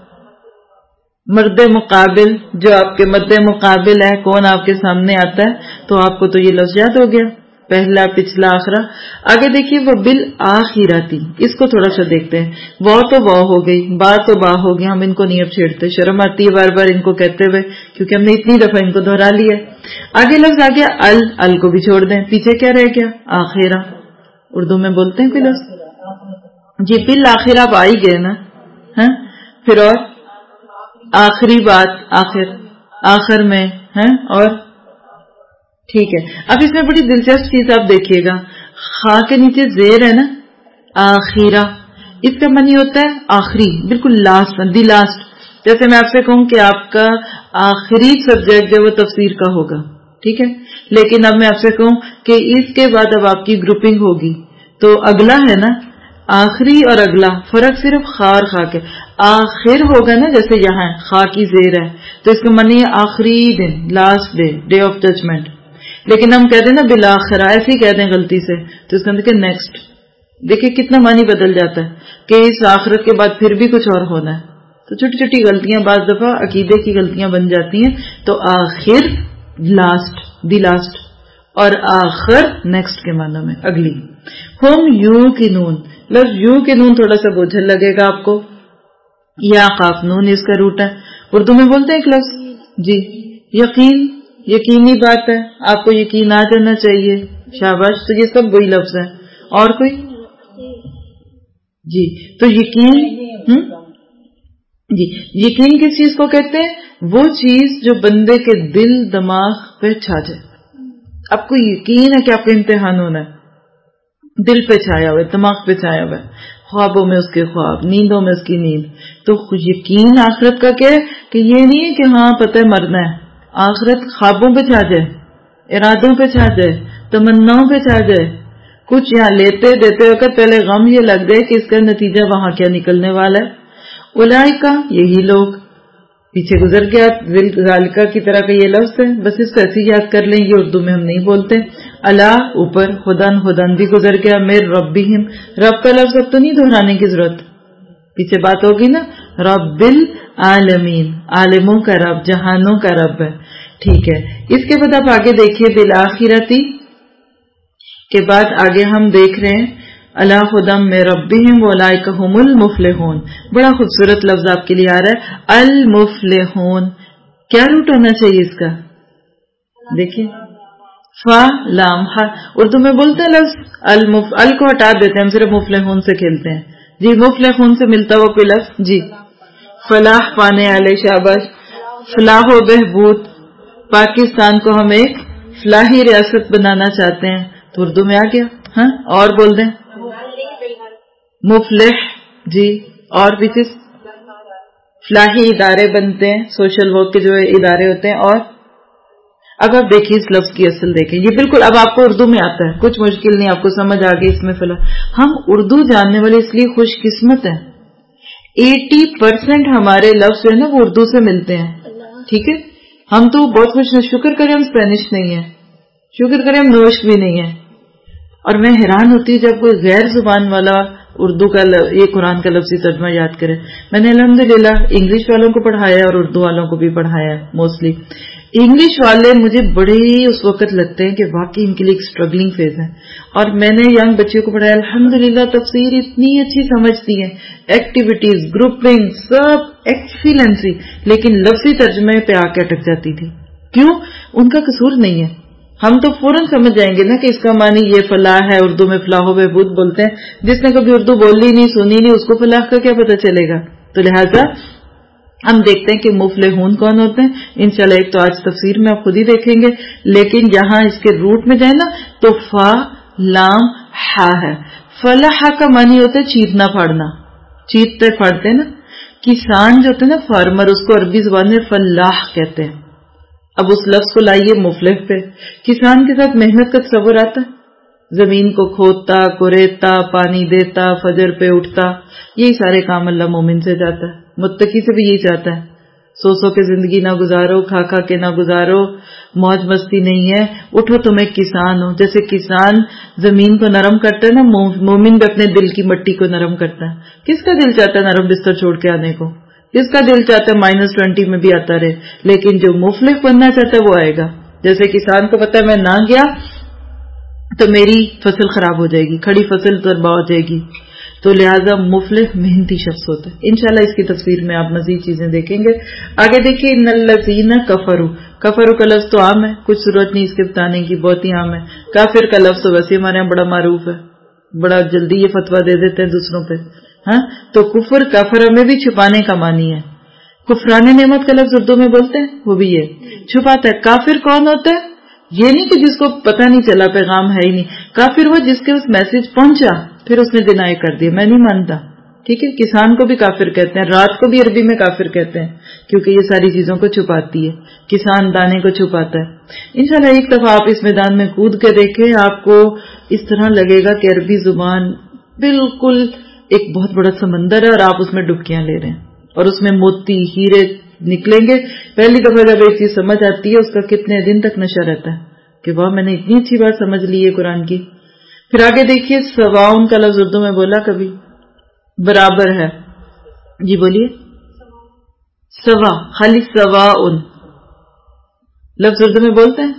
مرد مقابل, جو آپ کے مد مقابل ہے, کون آپ کے سامنے آتا ہے, تو آپ کو تو یہ لفظ یاد ہو گیا, پہلا پچھلا آخرا. آگے دیکھیے وہ بالآخرتی, اس کو تھوڑا سا دیکھتے ہیں. وہ تو وہ ہو گئی, با تو با ہو گیا, ہم ان کو نہیں اب چھیڑتے, شرم آتی ہے بار بار ان کو کہتے ہوئے کیونکہ ہم نے اتنی دفعہ ان کو دہرا لیا. آگے لفظ آ گیا ال کو بھی چھوڑ دیں, پیچھے کیا رہ گیا؟ آخرہ. اردو میں بولتے ہیں کوئی لفظ جی بالآخرہ, آپ آ ہی گئے نا. پھر اور آخری بات, آخر میں اور ٹھیک ہے. اب اس میں بڑی دلچسپ چیز آپ دیکھیے گا, خا کے نیچے زیر ہے نا, آخرہ, اس کا معنی ہوتا ہے آخری, بالکل لاسٹ, دی لاسٹ. جیسے میں آپ سے کہوں کہ آپ کا آخری سبجیکٹ جو وہ تفسیر کا ہوگا, ٹھیک ہے, لیکن اب میں آپ سے کہوں کہ اس کے بعد اب آپ کی گروپنگ ہوگی, تو اگلا ہے نا آخری اور اگلا, فرق صرف خا اور خا کے. آخر ہوگا نا جیسے یہاں خا کی زیر ہے, تو اس کا معنی ہے آخری دن, last day, day of judgment. لیکن ہم کہہ دیں نا بالآخرہ, ایسے ہی کہہ دیں غلطی سے, تو اس کا مطلب نیکسٹ. دیکھیں کتنا معنی بدل جاتا ہے کہ اس آخرت کے بعد پھر بھی کچھ اور ہونا ہے. تو چھوٹی چھوٹی غلطیاں بعض دفعہ عقیدے کی غلطیاں بن جاتی ہیں. تو آخر لاسٹ, دی لاسٹ, اور آخر نیکسٹ کے معنوں میں اگلی. ہم یوں کی نون, لفظ یوں کے نون تھوڑا سا بوجھل لگے گا آپ کو, یا قاف نون اس کا روٹ ہے. اردو میں بولتے ہیں ایک لفظ جی یقین, یقینی بات ہے, آپ کو یقین آ جانا چاہیے, شاباش. تو یہ سب وہی لفظ ہیں. اور کوئی جی, تو یقین جی, یقین کس چیز کو کہتے ہیں؟ وہ چیز جو بندے کے دل دماغ پہ چھا جائے. آپ کو یقین ہے کہ آپ کا امتحان ہونا ہے, دل پہ چھایا ہوا ہے، دماغ پہ چھایا ہوا ہے، خوابوں میں اس کے خواب، نیندوں میں اس کی نیند. تو یقین آخرت کا کیا ہے کہ یہ نہیں ہے کہ ہاں پتہ ہے مرنا ہے. آخرت خوابوں پہ چھا جائے، ارادوں پہ چھا جائے، تمناؤں پہ چھا جائے. کچھ یہاں لیتے دیتے وقت پہلے غم یہ لگ جائے کہ اس کا نتیجہ وہاں کیا نکلنے والا ہے. اولئک، یہی لوگ. پیچھے گزر گیا ذالکہ کی طرح کا یہ لفظ ہے، بس اس کو ایسے یاد کر لیں، یہ اردو میں ہم نہیں بولتے. اللہ اوپر، ہدن بھی گزر گیا، میر ربہم، رب کا لفظ اب تو نہیں دہرانے کی ضرورت، پیچھے بات ہوگی نا. رب العالمین، عالموں کا رب، جہانوں کا رب ہے. ٹھیک ہے، اس کے بعد آپ آگے دیکھیے بالآخرتی کے بعد آگے ہم دیکھ رہے ہیں اللہ خدم میں ربہم اولئک ھم المفلحون. بڑا خوبصورت لفظ آپ کے لیے آ رہا ہے، المفلحون. کیا روٹ ہونا چاہیے اس کا؟ دیکھیے فا لام ہا. اردو میں بولتے ہیں لفظ ال کو ہٹا دیتے ہیں، ہم صرف مفلحون سے کھیلتے ہیں. جی مفلحون سے ملتا ہوا کوئی لفظ؟ جی فلاح پانے والے، شاباش. فلاح و بہبود. پاکستان کو ہم ایک فلاحی ریاست بنانا چاہتے ہیں تو اردو میں آ گیا. ہاں اور بول دیں مفلح. جی اور بھی چیز فلاحی ادارے بنتے ہیں، سوشل ورک کے جو ادارے ہوتے ہیں. اور اب آپ دیکھیے اس لفظ کی اصل دیکھیں، یہ بالکل اب آپ کو اردو میں آتا ہے، کچھ مشکل نہیں، آپ کو سمجھ آ گئی اس میں. فلاح ہم اردو جاننے والے اس لیے خوش قسمت ہیں. 80% ہمارے لفظ جو ہے نا وہ اردو سے ملتے ہیں. ٹھیک ہے، ہم تو بہت خوش ہیں، شکر کریں ہم اسپینش نہیں ہیں، شکر کریں ہم نوش بھی نہیں ہیں. اور میں حیران ہوتی جب کوئی غیر زبان والا اردو کا یہ قرآن کا لفظی ترجمہ یاد کرے. میں نے الحمدللہ انگلش والوں کو پڑھایا اور اردو والوں کو بھی پڑھایا ہے. موسٹلی انگلش والے مجھے بڑے اس وقت لگتے ہیں کہ واقعی ان کے لیے ایک اسٹرگلنگ فیز ہے. اور میں نے ینگ بچوں کو پڑھایا، الحمدللہ تفسیر اتنی اچھی سمجھتی ہیں، ایکٹیویٹیز، گروپنگ، سب ایکسیلنسی، لیکن لفظی ترجمے پہ آ کے اٹک جاتی تھی. کیوں؟ ان کا قصور نہیں ہے. ہم تو فوراً سمجھ جائیں گے نا کہ اس کا معنی یہ فلاح ہے، اردو میں فلاح و بہبود بولتے ہیں. جس نے کبھی اردو بولی نہیں، سنی نہیں، اس کو فلاح کا کیا پتہ چلے گا؟ تو لہٰذا ہم دیکھتے ہیں کہ مفلحون کون ہوتے ہیں. انشاءاللہ ایک تو آج تفسیر میں آپ خود ہی دیکھیں گے، لیکن جہاں اس کے روٹ میں جائے نا تو فا لام ہا ہے. فلاح کا معنی ہوتا ہے چیرنا پھاڑنا، چیرتے پھاڑتے نا. کسان جو ہوتے ہیں نا فارمر، اس کو عربی زبان میں فلاح کہتے ہیں. اب اس لفظ کو لائیے مفلح پہ. کسان کے ساتھ محنت کا تصور آتا ہے، زمین کو کھودتا، کوریتا، پانی دیتا، فجر پہ اٹھتا. یہی سارے کام اللہ مومن سے چاہتا ہے، متقی سے بھی یہی چاہتا ہے. سو کے زندگی نہ گزارو، کھا کے نہ گزارو، موج مستی نہیں ہے، اٹھو تم ایک کسان ہو. جیسے کسان زمین کو نرم کرتا ہے نا، مومن بھی اپنے دل کی مٹی کو نرم کرتا ہے. کس کا دل چاہتا ہے نرم بستر چھوڑ کے آنے کو؟ جس کا دل چاہتا ہے -20 میں بھی آتا رہے. لیکن جو مفلح بننا چاہتا ہے وہ آئے گا. جیسے کسان کو پتا ہے میں نہ گیا تو میری فصل خراب ہو جائے گی، کھڑی فصل تباہ ہو جائے گی. تو لہٰذا مفلح محنتی شخص ہوتا ہے. انشاءاللہ اس کی تفسیر میں آپ مزید چیزیں دیکھیں گے. آگے دیکھیے ان الذین کفروا. کفروا کا لفظ تو عام ہے، کچھ ضرورت نہیں اس کے بتانے کی، بہت ہی عام ہے. کافر کا لفظ تو ویسے ہمارے یہاں بڑا معروف ہے، بڑا جلدی یہ فتویٰ دے دیتے ہیں دوسروں پہ. ہاں تو کفر کافر میں بھی چھپانے کا معنی ہے. کفران نعمت کا لفظ اردو میں بولتے ہیں، وہ بھی یہ چھپاتا ہے. کافر کون ہوتا ہے؟ یہ نہیں کہ جس کو پتہ نہیں چلا، پیغام ہے ہی نہیں. کافر وہ جس کے اس میسج پہنچا پھر اس نے ڈینائی کر دیا، میں نہیں مانتا. ٹھیک ہے، کسان کو بھی کافر کہتے ہیں، رات کو بھی عربی میں کافر کہتے ہیں، کیونکہ یہ ساری چیزوں کو چھپاتی ہے. کسان دانے کو چھپاتا ہے. انشاءاللہ ایک دفعہ آپ اس میدان میں کود کے دیکھیں، آپ کو اس طرح لگے گا کہ عربی زبان بالکل ایک بہت بڑا سمندر ہے اور آپ اس میں ڈبکیاں لے رہے ہیں، اور اس میں موتی ہیرے نکلیں گے. پہلی دفعہ جب ایک چیز سمجھ آتی ہے اس کا کتنے دن تک نشہ رہتا ہے کہ واہ میں نے اتنی اچھی بات سمجھ لی ہے قرآن کی. پھر آگے دیکھیے سواؤن کا لفظ اردو میں بولا کبھی؟ برابر ہے. جی بولیے. سوا، خالی سواؤن لفظ اردو میں بولتے ہیں.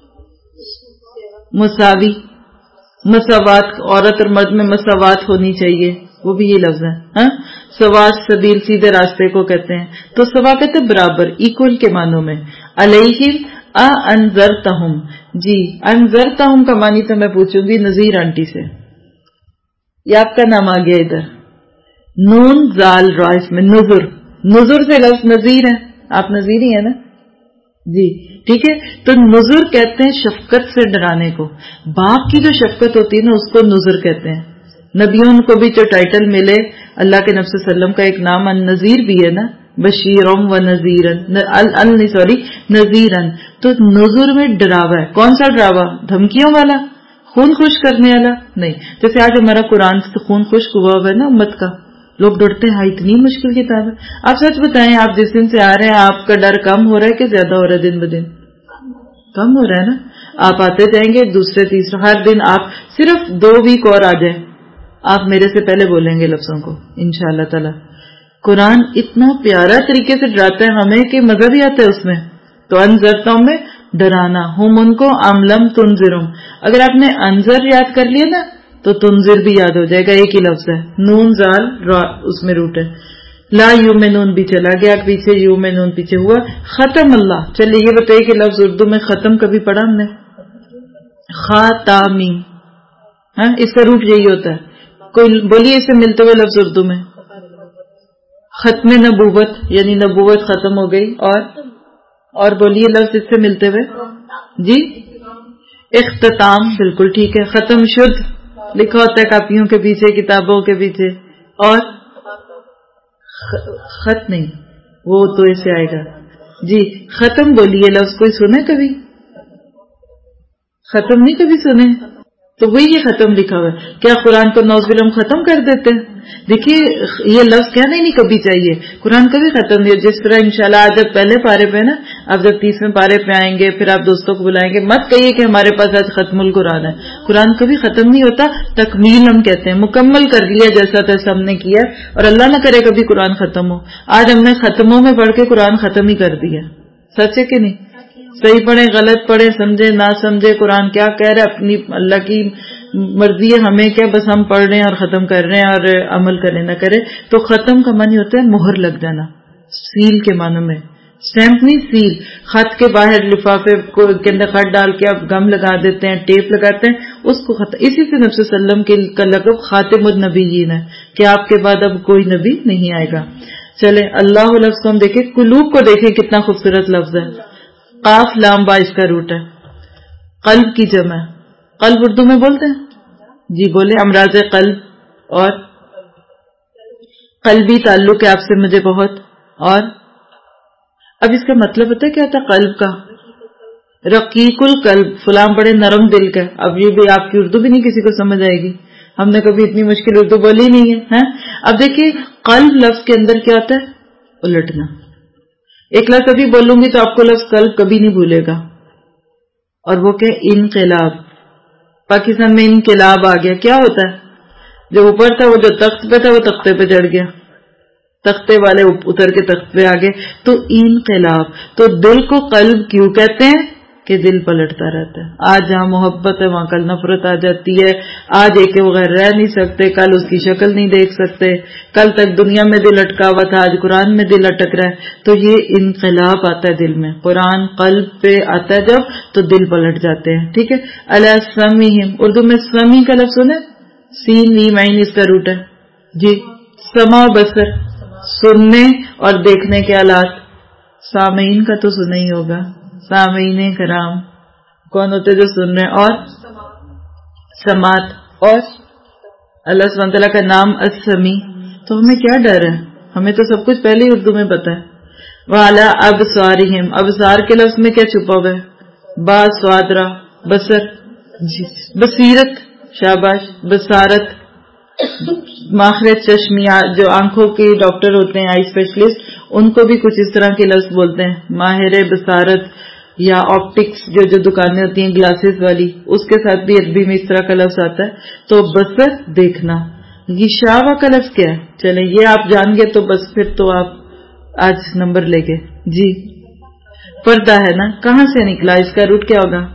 مساوی، مساوات، عورت اور مرد میں مساوات ہونی چاہیے، وہ بھی یہ لفظ ہے. ہاں سواء سبیل، سیدھے راستے کو کہتے ہیں. تو سوا کہتے ہیں برابر، ایکول کے معنوں میں. علیہم انذرتہم. جی انذرتہم کا معنی تو میں پوچھوں گی نذیر آنٹی سے. یہ آپ کا نام آ گیا ادھر، نون زال را، اس میں نذر، نذر سے لفظ نذیر ہے. آپ نذیر ہی ہے نا؟ جی ٹھیک ہے. تو نذر کہتے ہیں شفقت سے ڈرانے کو. باپ کی جو شفقت ہوتی ہے نا اس کو نذر کہتے ہیں. نبیوں کو بھی جو ٹائٹل ملے, اللہ کے نبی صلی اللہ علیہ وسلم کا ایک نام النذیر بھی ہے نا, بشیرم و نذیرن, نذیرن. تو نذر میں ڈراوا ہے. کون سا ڈراوا؟ دھمکیوں والا, خون خشک کرنے والا نہیں. جیسے آج ہمارا قرآن سے خون خشک ہوا ہوا ہے نا امت کا, لوگ ڈرتے ہیں اتنی مشکل کتاب ہے. آپ سچ بتائیں, آپ جس دن سے آ رہے ہیں آپ کا ڈر کم ہو رہا ہے کہ زیادہ ہو رہا ہے؟ دن بدن کم ہو رہا ہے نا. آپ آتے جائیں گے دوسرے تیسرے, ہر دن آپ صرف 2 ویک اور آ جائیں, آپ میرے سے پہلے بولیں گے لفظوں کو انشاءاللہ تعالی. قرآن اتنا پیارا طریقے سے ڈراتا ہے ہمیں کہ مزہ بھی آتا ہے اس میں. تو انذرتم میں ڈرانا, ہم ان کو ام لم تنذرم. اگر آپ نے انذر یاد کر لیا نا تو تنذر بھی یاد ہو جائے گا, ایک ہی لفظ ہے, نون زال را اس میں روٹ ہے. لا یؤمنون بھی چلا گیا پیچھے, یؤمنون پیچھے ہوا, ختم اللہ. چلیے یہ بتائیے کہ لفظ اردو میں ختم کبھی پڑھا ہم نے؟ خاتمی, ہاں اس کا روٹ یہی ہوتا ہے. کوئی بولیے اس سے ملتے ہوئے لفظ اردو میں. ختم نبوت, یعنی نبوت ختم ہو گئی. اور بولیے لفظ اس سے ملتے ہوئے. جی اختتام, بالکل ٹھیک ہے. ختم شد لکھا ہوتا ہے کاپیوں کے پیچھے, کتابوں کے پیچھے. اور خط نہیں, وہ تو ایسے آئے گا. جی ختم بولیے لفظ, کوئی سنے کبھی؟ ختم نہیں کبھی سنے, تو وہی یہ ختم لکھا ہوا ہے. کیا قرآن کو نعوذ باللہ ختم کر دیتے ہیں؟ دیکھیے یہ لفظ کہنا ہی نہیں کبھی چاہیے, قرآن کبھی ختم نہیں. جس طرح انشاءاللہ آج جب پہلے پارے پہ نا, اب جب 30ویں پارے پہ آئیں گے پھر آپ دوستوں کو بلائیں گے, مت کہیے کہ ہمارے پاس آج ختم القرآن ہے. قرآن کبھی ختم نہیں ہوتا, تکمیل ہم کہتے ہیں, مکمل کر لیا جیسا تیسا ہم نے کیا, اور اللہ نہ کرے کبھی قرآن ختم ہو. آج ہم نے ختموں میں پڑھ کے قرآن ختم ہی کر دیا. سچ ہے کہ نہیں؟ صحیح پڑھیں غلط پڑھیں, سمجھے نہ سمجھے, قرآن کیا کہہ رہے اپنی اللہ کی مرضی ہے, ہمیں کیا, بس ہم پڑھ رہے ہیں اور ختم کر رہے ہیں اور عمل کریں نہ کرے. تو ختم کا معنی ہوتا ہے مہر لگ جانا, سیل کے معنی میں. اسٹیمپ نہیں, سیل. خط کے باہر لفافے کے اندر خط ڈال کے آپ گم لگا دیتے ہیں, ٹیپ لگاتے ہیں, اس کو ختم. اسی سے نبی صلی اللہ علیہ وسلم کا لقب خاتم النبیین ہے کہ آپ کے بعد اب کوئی نبی نہیں آئے گا. چلے اللہ لفظ کو ہم دیکھیں, قلوب کو دیکھیں کتنا خوبصورت لفظ ہے. قاف لام با اس کا روٹ ہے. قلب کی جمع, قلب اردو میں بولتے ہیں. جی بولے, امراض قلب. اور قلبی تعلق ہے آپ سے مجھے بہت. اور اب اس کا مطلب پتہ ہے کیا ہوتا ہے قلب کا؟ رقیق القلب, فلاں بڑے نرم دل کا. اب یہ بھی آپ کی اردو بھی نہیں کسی کو سمجھ آئے گی, ہم نے کبھی اتنی مشکل اردو بولی نہیں ہے. اب دیکھیے قلب لفظ کے اندر کیا ہوتا ہے؟ الٹنا. ایک لفظ ابھی بولوں گی تو آپ کو لفظ قلب کبھی نہیں بھولے گا, اور وہ کہ انقلاب. پاکستان میں انقلاب آ گیا, کیا ہوتا ہے؟ جو اوپر تھا وہ جو تخت پہ تھا وہ تختے پہ چڑھ گیا, تختے والے اتر کے تخت پہ آگے. تو انقلاب. تو دل کو قلب کیوں کہتے ہیں؟ کہ دل پلٹتا رہتا ہے. آج جہاں محبت ہے وہاں کل نفرت آ جاتی ہے, آج ایک کے بغیر رہ نہیں سکتے, کل اس کی شکل نہیں دیکھ سکتے, کل تک دنیا میں دل اٹکا ہوا تھا آج قرآن میں دل اٹک رہا ہے. تو یہ انقلاب آتا ہے دل میں, قرآن قلب پہ آتا ہے جب تو دل پلٹ جاتے ہیں. ٹھیک ہے. علی سمیہم, اردو میں سمی کا لفظ سنے, سین وی مین اس کا روٹ ہے. جی سما و بصر, سننے اور دیکھنے کے آلات. سامعین کا تو سنا ہی ہوگا, سامعین کرام کون ہوتے جو سن رہے ہیں. اور سماعت, اور اللہ سبحانہ تعالیٰ کا نام السمیع. تو ہمیں کیا ڈر ہے, ہمیں تو سب کچھ پہلے ہی اردو میں پتا ہے. وعلی ابصارہم, ابصار کے لفظ میں کیا چھپا ہوا ہے؟ با سوادرا, بصر, بصیرت, شاباش, بصارت. ماہر چشمیہ جو آنکھوں کے ڈاکٹر ہوتے ہیں, آئی اسپیشلسٹ, ان کو بھی کچھ اس طرح کے لفظ بولتے ہیں, ماہر بصارت. یا آپٹکس جو دکانیں ہوتی ہیں گلاسز والی, اس کے ساتھ بھی عربی میں اس طرح کا لفظ آتا ہے. تو بصر دیکھنا. یہ شاوا کا لفظ کیا ہے؟ چلیں یہ آپ جان گے تو بس پھر تو آپ آج نمبر لے گئے. جی پردہ ہے نا, کہاں سے نکلا, اس کا روٹ کیا ہوگا؟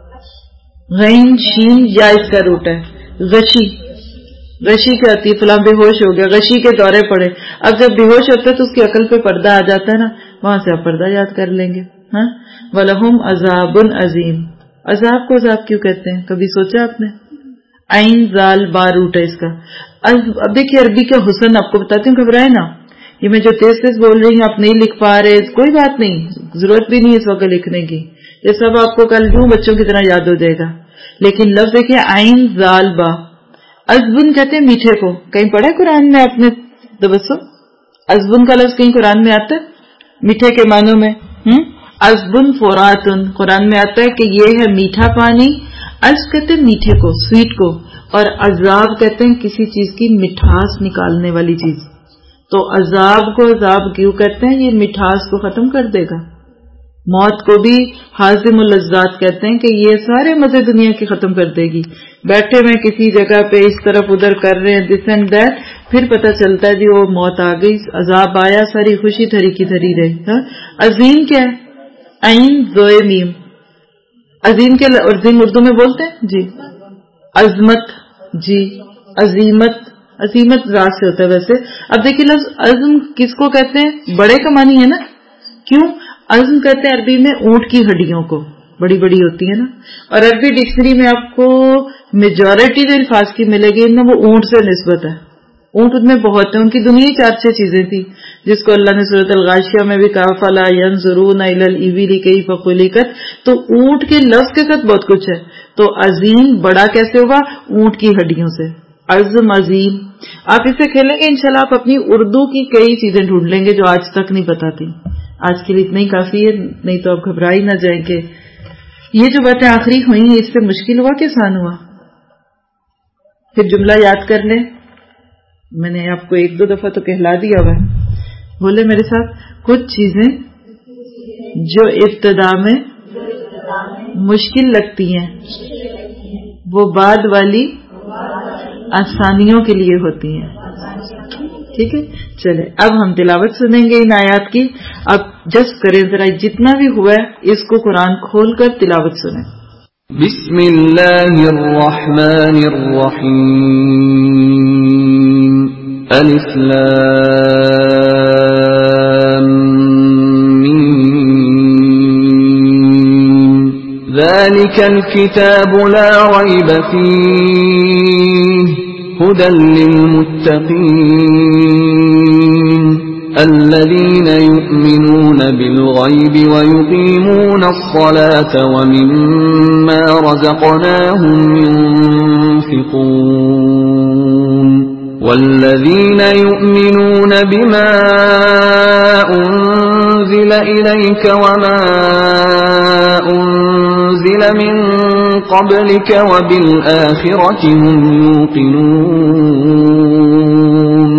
غین شین, یا اس کا روٹ ہے غشی. غشی کیا ہوتی ہے؟ فلاں بے ہوش ہو گیا, غشی کے دورے پڑے. اب جب بے ہوش ہوتا ہے تو اس کی عقل پہ پردہ آ جاتا ہے نا, وہاں سے آپ پردہ یاد کر لیں گے. وَلَهُمْ عَذَابٌ عَظِيمٌ. عذاب کو عذاب کیوں کہتے ہیں, کبھی سوچا آپ نے؟ عین زال با روٹ ہے اس کا. اب دیکھیے عربی کا حسن آپ کو بتاتی ہوں, گھبرائے نا. یہ میں جو تیز تیز بول رہی ہوں آپ نہیں لکھ پا رہے، کوئی بات نہیں، ضرورت بھی نہیں اس وقت لکھنے کی، یہ سب آپ کو کل یوں بچوں کی طرح یاد ہو جائے گا. لیکن لفظ دیکھیے عین زال با. عذبن کہتے ہیں میٹھے کو. کہیں پڑھا قرآن میں آپ نے تبسم؟ عذبن کا لفظ کہیں قرآن میں آتا ہے میٹھے کے معنوں میں؟ عذبن فراتن قرآن میں آتا ہے کہ یہ ہے میٹھا پانی. عذب کہتے ہیں میٹھے کو، سویٹ کو، اور عذاب کہتے ہیں کسی چیز کی مٹھاس نکالنے والی چیز. تو عذاب کو عذاب کیوں کہتے ہیں؟ یہ مٹھاس کو ختم کر دے گا. موت کو بھی حازم اللذات کہتے ہیں کہ یہ سارے مزے دنیا کی ختم کر دے گی. بیٹھے میں کسی جگہ پہ اس طرف ادھر کر رہے ہیں دس اینڈ دیٹ، پھر پتہ چلتا ہے جی وہ موت آ گئی، عذاب آیا، ساری خوشی تھری کی تھری رہی. عظیم کیا ہے؟ عین زوئے میم. عظیم کیا عظیم اردو میں بولتے ہیں جی؟ عظمت. جی عظیمت، عظیمت ذات سے ہوتا ہے ویسے. اب دیکھیے لفظ عزم کس کو کہتے ہیں؟ بڑے کا معنی ہے نا. کیوں عزم کہتے ہیں عربی میں اونٹ کی ہڈیوں کو، بڑی بڑی ہوتی ہے نا. اور عربی ڈکشنری میں آپ کو میجورٹی جو الفاظ کی ملے گی نا وہ اونٹ سے نسبت ہے. اونٹ ان میں بہت ہیں، ان کی دنیا 4-6 چیزیں تھی جس کو اللہ نے سورۃ الغاشیہ میں بھی کہا فلا ینظرون الی الابل کیف خلقت. تو اونٹ کے لفظ کے ساتھ بہت کچھ ہے. تو عظیم بڑا کیسے ہوگا؟ اونٹ کی ہڈیوں سے. عظم عظیم. آپ اسے کھیلیں گے انشاءاللہ آپ اپنی اردو کی کئی چیزیں ڈھونڈ لیں گے جو آج تک نہیں پتا تھی. آج کے لیے اتنا ہی کافی ہے، نہیں تو آپ گھبرا ہی نہ جائیں کہ یہ جو باتیں آخری ہوئی ہیں اس سے مشکل ہوا کہ آسان ہوا. پھر جملہ یاد کر لیں. میں نے آپ کو 1-2 دفعہ تو کہلا دیا ہوا ہے. بولے میرے ساتھ، کچھ چیزیں جو ابتدا میں مشکل لگتی ہیں وہ بعد والی آسانیوں کے لیے ہوتی ہیں. ٹھیک ہے، چلے اب ہم تلاوت سنیں گے ان آیات کی. اب جسٹ کریں ذرا جتنا بھی ہوا ہے اس کو قرآن کھول کر تلاوت سنیں. بسم اللہ الرحمن الرحیم. الف لام میم. ذلك الكتاب لا ريب فيه هدى للمتقين الذين يؤمنون بالغيب ويقيمون الصلاة ومما رزقناهم ينفقون والذين يؤمنون بما أنزل إليك وما أنزل من قبلك وبالآخرة هم يوقنون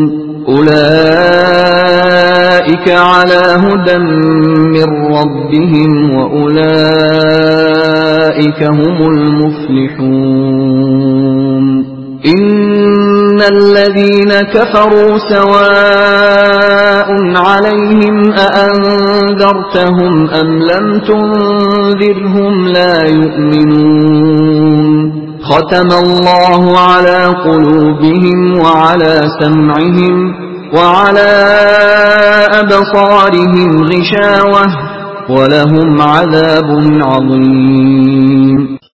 أولئك على هدى من ربهم وأولئك هم المفلحون. إن الذين كفروا سواء عليهم أأنذرتهم أم لم تنذرهم لا يؤمنون. ختم الله على قلوبهم وعلى سمعهم وعلى أبصارهم غشاوة ولهم عذاب عظيم.